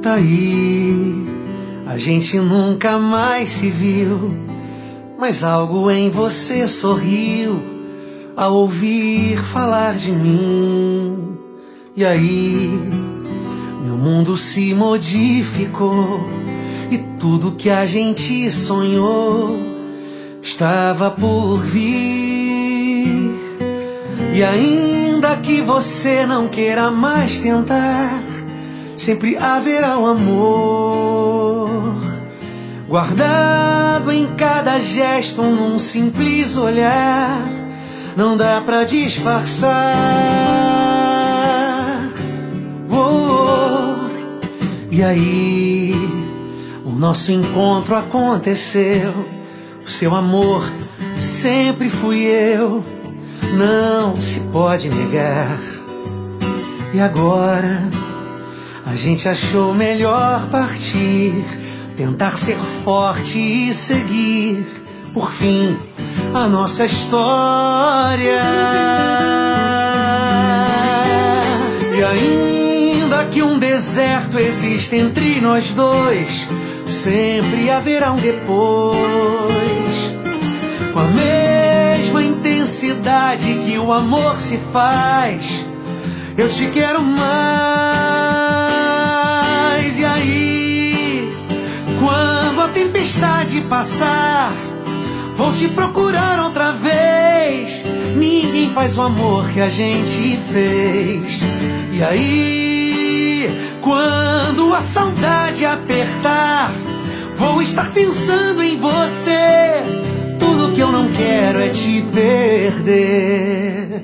Tá aí, a gente nunca mais se viu, mas algo em você sorriu ao ouvir falar de mim. E aí, meu mundo se modificou e tudo que a gente sonhou estava por vir. E ainda que você não queira mais tentar, sempre haverá um amor guardado em cada gesto, num simples olhar. Não dá pra disfarçar. E aí, o nosso encontro aconteceu. O seu amor sempre fui eu, não se pode negar. E agora a gente achou melhor partir, tentar ser forte e seguir, por fim, a nossa história. E ainda que um deserto exista entre nós dois, sempre haverá um depois. Com a mesma intensidade que o amor se faz, eu te quero mais. E aí, quando a tempestade passar, vou te procurar outra vez. Ninguém faz o amor que a gente fez. E aí, quando a saudade apertar, vou estar pensando em você. Tudo que eu não quero é te perder.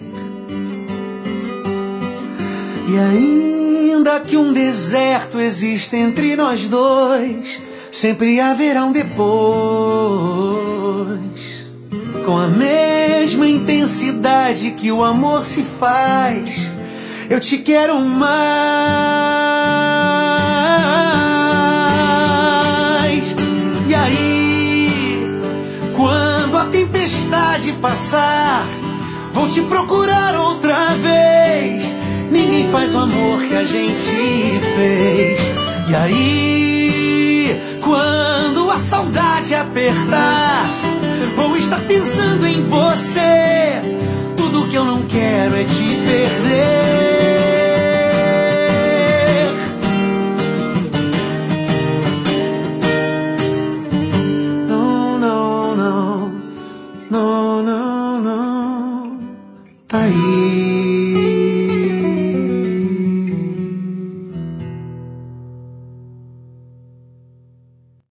E ainda que um deserto exista entre nós dois, sempre haverá um depois. Com a mesma intensidade que o amor se faz, eu te quero mais. E aí, quando a tempestade passar, vou te procurar outra vez. Ninguém faz o amor que a gente fez. E aí, quando a saudade apertar, vou estar pensando em você. Tudo que eu não quero é te perder. Não, não, não, não, não, não. Tá aí,